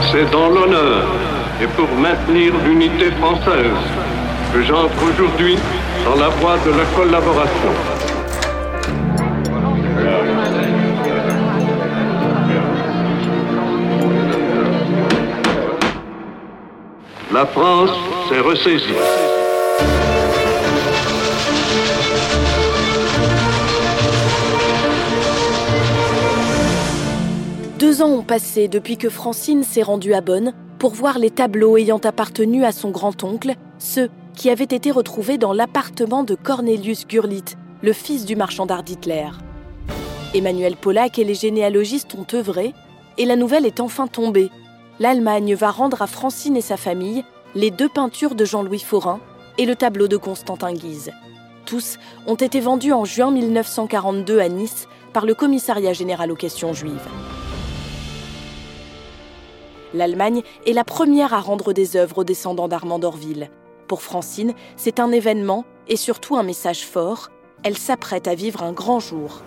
C'est dans l'honneur et pour maintenir l'unité française que j'entre aujourd'hui dans la voie de la collaboration. La France s'est ressaisie. Deux ans ont passé depuis que Francine s'est rendue à Bonn pour voir les tableaux ayant appartenu à son grand-oncle, ceux qui avaient été retrouvés dans l'appartement de Cornelius Gurlitt, le fils du marchand d'art d'Hitler. Emmanuel Pollack et les généalogistes ont œuvré, et la nouvelle est enfin tombée. L'Allemagne va rendre à Francine et sa famille les deux peintures de Jean-Louis Forain et le tableau de Constantin Guise. Tous ont été vendus en juin 1942 à Nice par le Commissariat général aux questions juives. L'Allemagne est la première à rendre des œuvres aux descendants d'Armand d'Orville. Pour Francine, c'est un événement et surtout un message fort. Elle s'apprête à vivre un grand jour.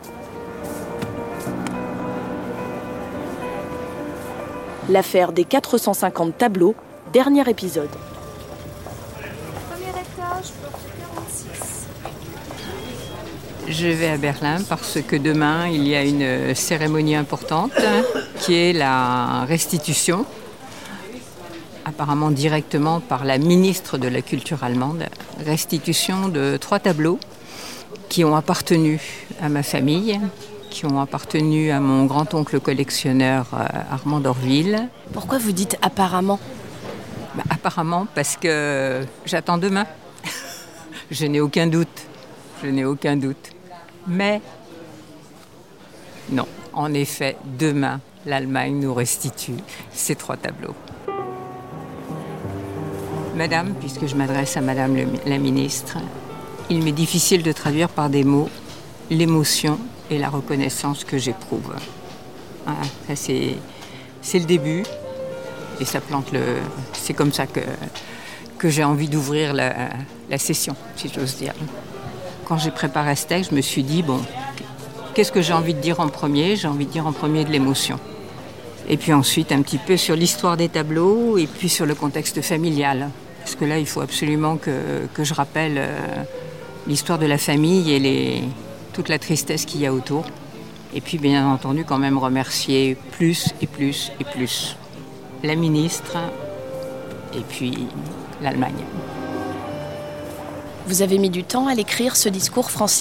L'affaire des 450 tableaux, dernier épisode. Premier étage, porte 46. Je vais à Berlin parce que demain, il y a une cérémonie importante qui est la restitution, apparemment directement par la ministre de la Culture allemande, restitution de 3 tableaux qui ont appartenu à ma famille, qui ont appartenu à mon grand-oncle collectionneur Armand d'Orville. Pourquoi vous dites apparemment ? Apparemment parce que j'attends demain. Je n'ai aucun doute. Mais non, en effet, demain, l'Allemagne nous restitue ces 3 tableaux. Madame, puisque je m'adresse à Madame la ministre, il m'est difficile de traduire par des mots l'émotion et la reconnaissance que j'éprouve. Voilà, ça c'est le début et ça plante le... C'est comme ça que j'ai envie d'ouvrir la session, si j'ose dire. Quand j'ai préparé ce texte, je me suis dit, bon, qu'est-ce que j'ai envie de dire en premier ? J'ai envie de dire en premier de l'émotion. Et puis ensuite, un petit peu sur l'histoire des tableaux et puis sur le contexte familial. Parce que là, il faut absolument que je rappelle l'histoire de la famille et toute la tristesse qu'il y a autour. Et puis, bien entendu, quand même remercier plus la ministre et puis l'Allemagne. Vous avez mis du temps à l'écrire, ce discours, Francine ?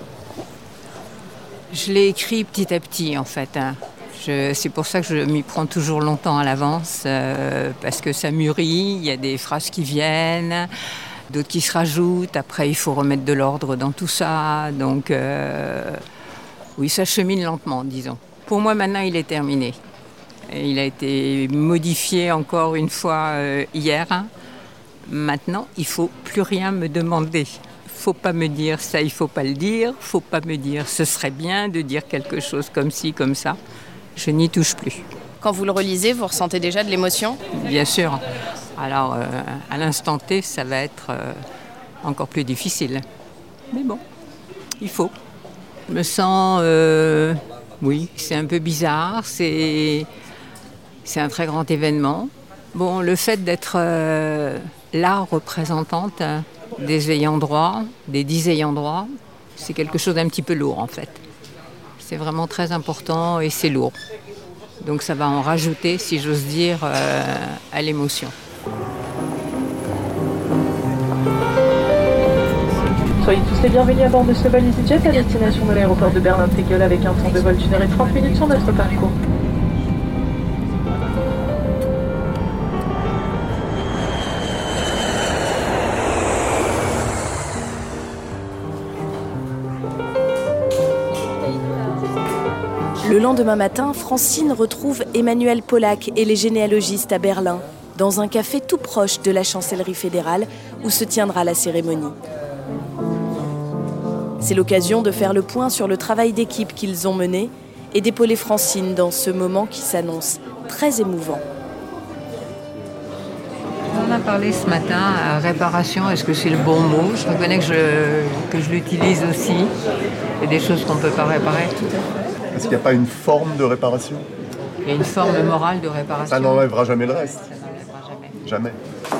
Je l'ai écrit petit à petit, en fait. C'est pour ça que je m'y prends toujours longtemps à l'avance, parce que ça mûrit, il y a des phrases qui viennent, d'autres qui se rajoutent. Après, il faut remettre de l'ordre dans tout ça. Donc, oui, ça chemine lentement, disons. Pour moi, maintenant, il est terminé. Il a été modifié encore une fois hier. Maintenant, il ne faut plus rien me demander. Il ne faut pas me dire ça, il ne faut pas le dire. Il ne faut pas me dire ce serait bien de dire quelque chose comme ci, comme ça. Je n'y touche plus. Quand vous le relisez, vous ressentez déjà de l'émotion ? Bien sûr. Alors, à l'instant T, ça va être encore plus difficile. Mais bon, il faut. Je me sens... oui, c'est un peu bizarre. C'est un très grand événement. Bon, le fait d'être la représentante des ayants droit, des 10 ayants droit, c'est quelque chose d'un petit peu lourd en fait. C'est vraiment très important et c'est lourd. Donc ça va en rajouter, si j'ose dire, à l'émotion. Soyez tous les bienvenus à bord de ce vol EasyJet à destination de l'aéroport de Berlin-Tegel avec un temps de vol d'1 heure et 30 minutes sur notre parcours. Le lendemain matin, Francine retrouve Emmanuel Pollack et les généalogistes à Berlin, dans un café tout proche de la chancellerie fédérale où se tiendra la cérémonie. C'est l'occasion de faire le point sur le travail d'équipe qu'ils ont mené et d'épauler Francine dans ce moment qui s'annonce très émouvant. On a parlé ce matin, réparation, est-ce que c'est le bon mot ? Je reconnais que je l'utilise aussi. Il y a des choses qu'on ne peut pas réparer. Est-ce qu'il n'y a pas une forme de réparation ? Il y a une forme morale de réparation. Ça n'enlèvera jamais le reste. Ça n'enlèvera jamais. Jamais.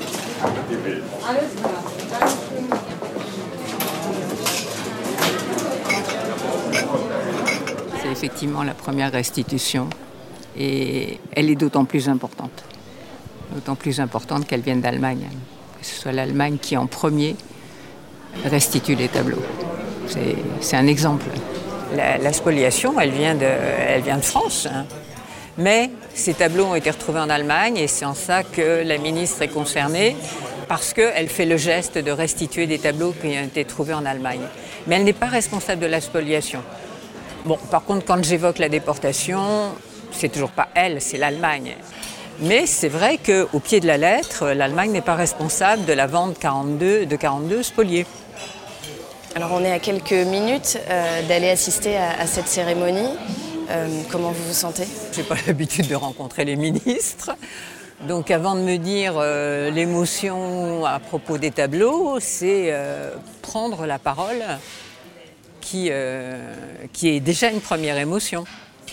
C'est effectivement la première restitution et elle est d'autant plus importante. D'autant plus importante qu'elle vienne d'Allemagne. Que ce soit l'Allemagne qui en premier restitue les tableaux. C'est un exemple. La spoliation, elle vient de France. Hein. Mais ces tableaux ont été retrouvés en Allemagne et c'est en ça que la ministre est concernée parce qu'elle fait le geste de restituer des tableaux qui ont été trouvés en Allemagne. Mais elle n'est pas responsable de la spoliation. Bon, par contre, quand j'évoque la déportation, c'est toujours pas elle, c'est l'Allemagne. Mais c'est vrai qu'au pied de la lettre, l'Allemagne n'est pas responsable de la vente de 42 spoliés. Alors on est à quelques minutes d'aller assister à cette cérémonie. Comment vous vous sentez ? Je n'ai pas l'habitude de rencontrer les ministres. Donc avant de me dire l'émotion à propos des tableaux, c'est prendre la parole qui est déjà une première émotion.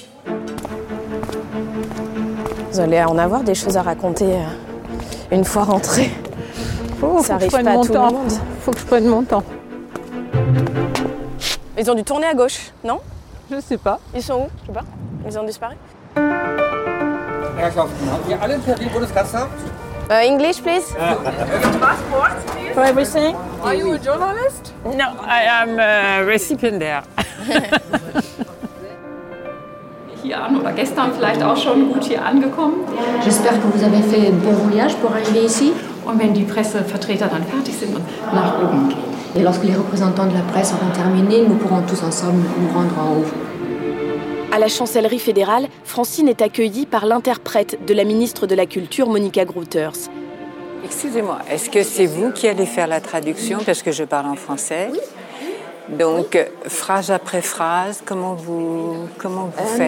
Vous allez en avoir des choses à raconter une fois rentrée. Ça n'arrive pas à tout le monde. Faut que je prenne mon temps. Ils ont dû tourner à gauche, non ? Je sais pas. Ils sont où ? Je sais pas. Ils ont disparu. English, please. For everything. Are you a journalist? No, I am a récipiendaire. Hier an oder gestern vielleicht auch schon gut hier angekommen. J'espère que vous avez fait un bon voyage pour arriver ici. Und wenn die Pressevertreter dann fertig sind und nach oben gehen. Et lorsque les représentants de la presse auront terminé, nous pourrons tous ensemble nous rendre en haut. À la chancellerie fédérale, Francine est accueillie par l'interprète de la ministre de la Culture, Monika Grütters. Excusez-moi, est-ce que c'est vous qui allez faire la traduction parce que je parle en français ? Oui. Donc, phrase après phrase, comment vous faites ?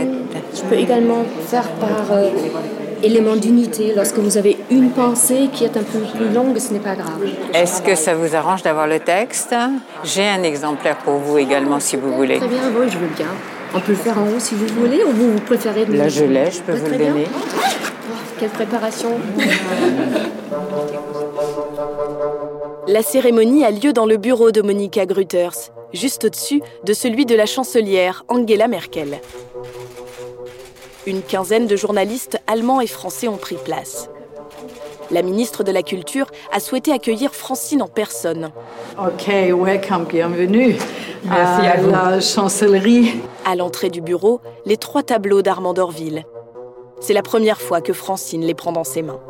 Je peux également faire par élément d'unité. Lorsque vous avez une pensée qui est un peu plus longue, ce n'est pas grave. Est-ce que ça vous arrange d'avoir le texte ? J'ai un exemplaire pour vous également, si vous voulez. Très bien, oui, je veux bien. On peut le faire en haut si vous voulez, ou vous préférez... Là, je l'ai, je peux vous le donner. Oh, quelle préparation. La cérémonie a lieu dans le bureau de Monika Grütters, juste au-dessus de celui de la chancelière Angela Merkel. Une quinzaine de journalistes allemands et français ont pris place. La ministre de la Culture a souhaité accueillir Francine en personne. Ok, welcome, bienvenue Merci à vous. La chancellerie. À l'entrée du bureau, les 3 tableaux d'Armand d'Orville. C'est la première fois que Francine les prend dans ses mains.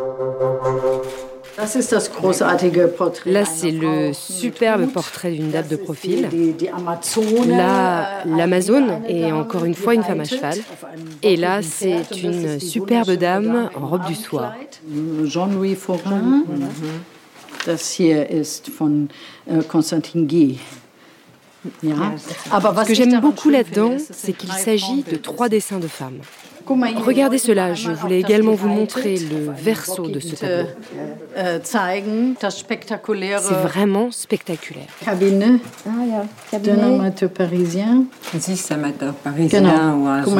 Là, c'est le superbe portrait d'une dame de profil. Là, l'Amazone est encore une fois une femme à cheval. Et là, c'est une superbe dame en robe du soir. Jean-Louis Forain. Das hier ist von Constantin Guy. Ce que j'aime beaucoup là-dedans, c'est qu'il s'agit de 3 dessins de femmes. Regardez cela, je voulais également vous montrer le verso de ce tableau. C'est vraiment spectaculaire. Cabinet d'un amateur parisien. Si, c'est amateur parisien ou un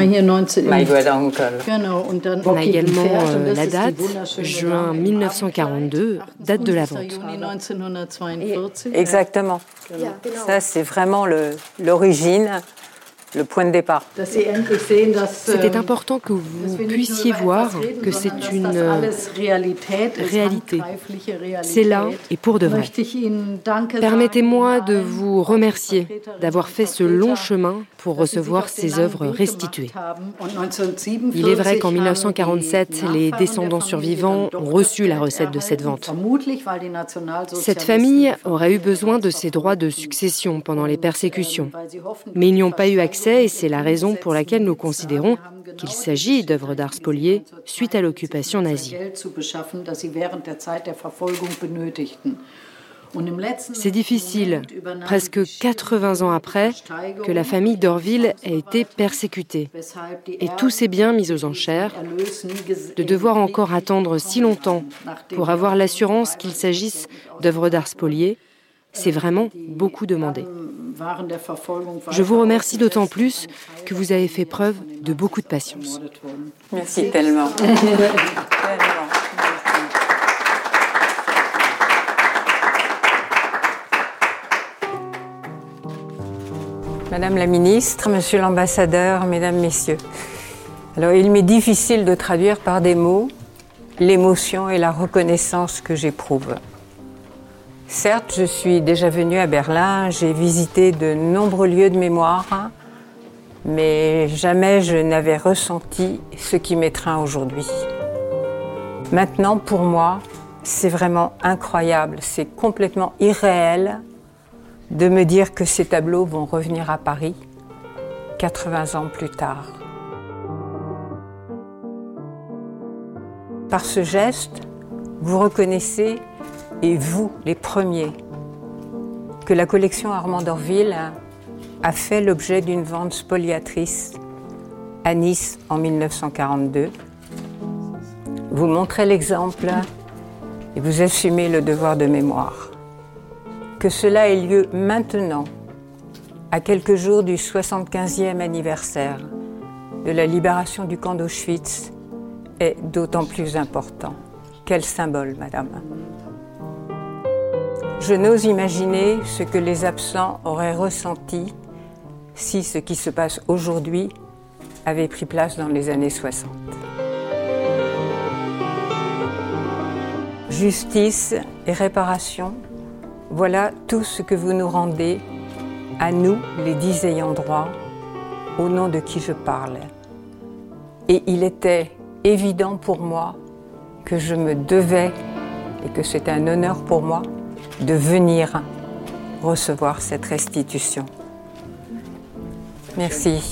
On a également la date, juin 1942, date de la vente. Exactement. Ça, c'est vraiment l'origine. Le point de départ. C'était important que vous puissiez voir que c'est une réalité. C'est là et pour de vrai. Permettez-moi de vous remercier d'avoir fait ce long chemin pour recevoir ces œuvres restituées. Il est vrai qu'en 1947, les descendants survivants ont reçu la recette de cette vente. Cette famille aurait eu besoin de ses droits de succession pendant les persécutions, mais ils n'y ont pas eu accès et c'est la raison pour laquelle nous considérons qu'il s'agit d'œuvres d'art spoliées suite à l'occupation nazie. C'est difficile, presque 80 ans après, que la famille d'Orville ait été persécutée et tous ses biens mis aux enchères, de devoir encore attendre si longtemps pour avoir l'assurance qu'il s'agisse d'œuvres d'art spoliées, c'est vraiment beaucoup demandé. Je vous remercie d'autant plus que vous avez fait preuve de beaucoup de patience. Merci tellement. Madame la ministre, monsieur l'ambassadeur, mesdames, messieurs. Alors, il m'est difficile de traduire par des mots l'émotion et la reconnaissance que j'éprouve. Certes, je suis déjà venue à Berlin, j'ai visité de nombreux lieux de mémoire, mais jamais je n'avais ressenti ce qui m'étreint aujourd'hui. Maintenant, pour moi, c'est vraiment incroyable, c'est complètement irréel de me dire que ces tableaux vont revenir à Paris 80 ans plus tard. Par ce geste, vous reconnaissez, et vous, les premiers, que la collection Armand d'Orville a fait l'objet d'une vente spoliatrice à Nice en 1942. Vous montrez l'exemple et vous assumez le devoir de mémoire. Que cela ait lieu maintenant, à quelques jours du 75e anniversaire de la libération du camp d'Auschwitz, est d'autant plus important. Quel symbole, madame. Je n'ose imaginer ce que les absents auraient ressenti si ce qui se passe aujourd'hui avait pris place dans les années 60. Justice et réparation, voilà tout ce que vous nous rendez, à nous, les 10 ayants droit, au nom de qui je parle. Et il était évident pour moi que je me devais, et que c'était un honneur pour moi, de venir recevoir cette restitution. Merci.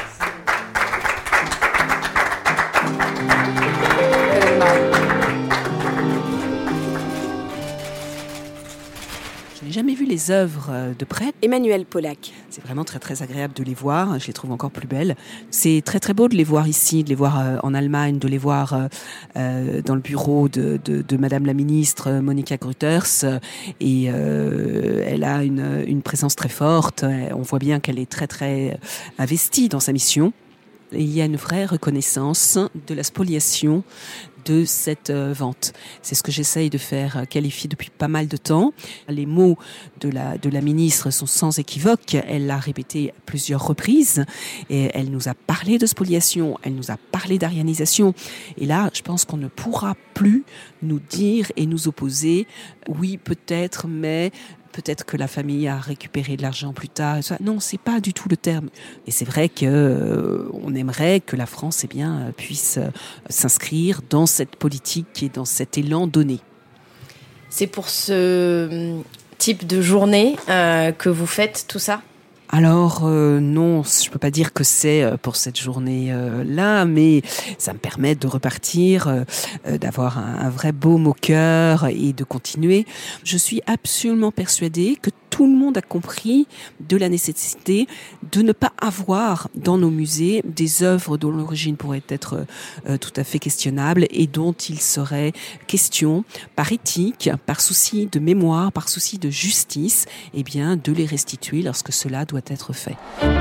Je n'ai jamais vu les œuvres de près. Emmanuel Pollack. C'est vraiment très très agréable de les voir, je les trouve encore plus belles. C'est très très beau de les voir ici, de les voir en Allemagne, de les voir dans le bureau de Madame la ministre Monika Grütters. Et elle a une présence très forte, on voit bien qu'elle est très très investie dans sa mission. Et il y a une vraie reconnaissance de la spoliation de cette vente. C'est ce que j'essaye de faire qualifier depuis pas mal de temps. Les mots de la ministre sont sans équivoque. Elle l'a répété à plusieurs reprises et elle nous a parlé de spoliation, elle nous a parlé d'arianisation. Et là, je pense qu'on ne pourra plus nous dire et nous opposer oui, peut-être, mais peut-être que la famille a récupéré de l'argent plus tard. Non, c'est pas du tout le terme. Et c'est vrai que on aimerait que la France, puisse s'inscrire dans cette politique et dans cet élan donné. C'est pour ce type de journée que vous faites tout ça ? Alors non, je peux pas dire que c'est pour cette journée-là, mais ça me permet de repartir, d'avoir un vrai baume au cœur et de continuer. Je suis absolument persuadée que tout le monde a compris de la nécessité de ne pas avoir dans nos musées des œuvres dont l'origine pourrait être tout à fait questionnable et dont il serait question, par éthique, par souci de mémoire, par souci de justice, de les restituer lorsque cela doit être fait.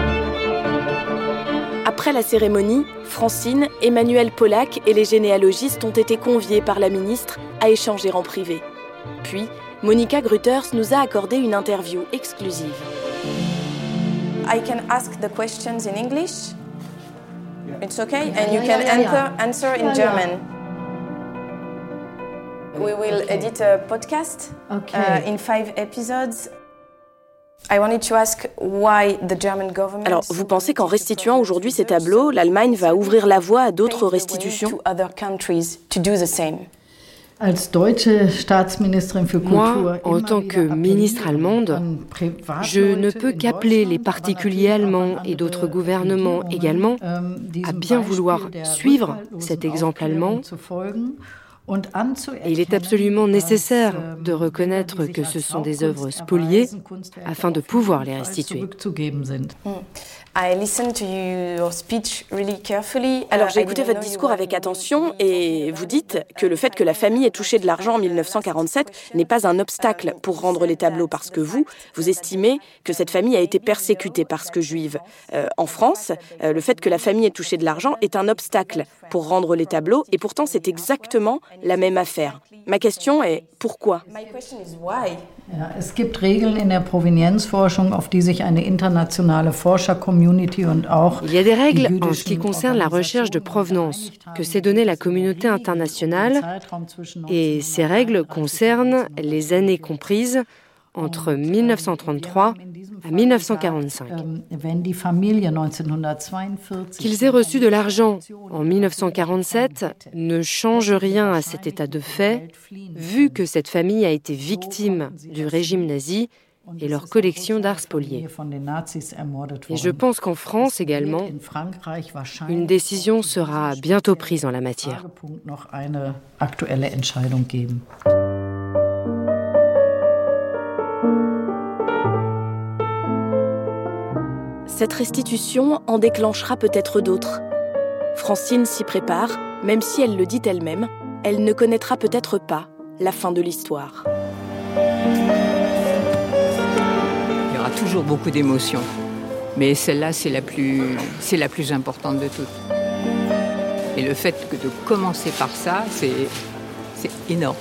Après la cérémonie, Francine, Emmanuel Pollack et les généalogistes ont été conviés par la ministre à échanger en privé. Puis, Monika Grütters nous a accordé une interview exclusive. I can ask the questions in English. It's okay, and you can answer in German. We will edit a podcast in 5 episodes. I wanted to ask why the German government. Alors, vous pensez qu'en restituant aujourd'hui ces tableaux, l'Allemagne va ouvrir la voie à d'autres restitutions ? Moi, en tant que ministre allemande, je ne peux qu'appeler les particuliers allemands et d'autres gouvernements également à bien vouloir suivre cet exemple allemand. Et il est absolument nécessaire de reconnaître que ce sont des œuvres spoliées afin de pouvoir les restituer. Alors j'ai écouté votre discours avec attention et vous dites que le fait que la famille ait touché de l'argent en 1947 n'est pas un obstacle pour rendre les tableaux parce que vous estimez que cette famille a été persécutée parce que juive. En France, le fait que la famille ait touché de l'argent est un obstacle pour rendre les tableaux et pourtant c'est exactement la même affaire. Ma question est pourquoi ? Ja, es gibt Regeln in der Provenienzforschung, auf die sich eine internationale Forscher-Community und auch Il y a des règles en ce qui concerne la recherche de provenance que s'est donnée la communauté internationale et ces règles concernent les années comprises entre 1933 à 1945. Qu'ils aient reçu de l'argent en 1947 ne change rien à cet état de fait, vu que cette famille a été victime du régime nazi et leur collection d'art spoliés. Et je pense qu'en France également, une décision sera bientôt prise en la matière. Cette restitution en déclenchera peut-être d'autres. Francine s'y prépare, même si elle le dit elle-même, elle ne connaîtra peut-être pas la fin de l'histoire. Il y aura toujours beaucoup d'émotions, mais celle-là, c'est la plus importante de toutes. Et le fait de commencer par ça, c'est énorme.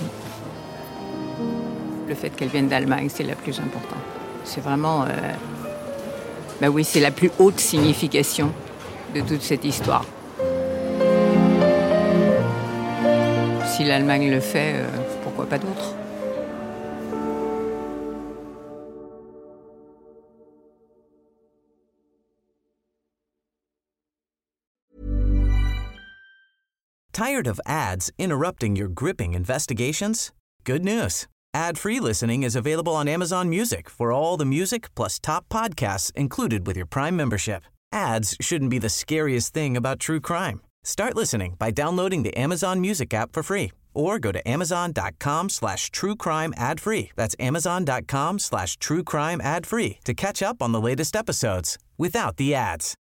Le fait qu'elle vienne d'Allemagne, c'est la plus importante. C'est vraiment... oui, c'est la plus haute signification de toute cette histoire. Si l'Allemagne le fait, pourquoi pas d'autres ? Tired of ads interrupting your gripping investigations? Good news. Ad-free listening is available on Amazon Music for all the music plus top podcasts included with your Prime membership. Ads shouldn't be the scariest thing about true crime. Start listening by downloading the Amazon Music app for free or go to amazon.com/truecrime ad-free. That's amazon.com/truecrime ad-free to catch up on the latest episodes without the ads.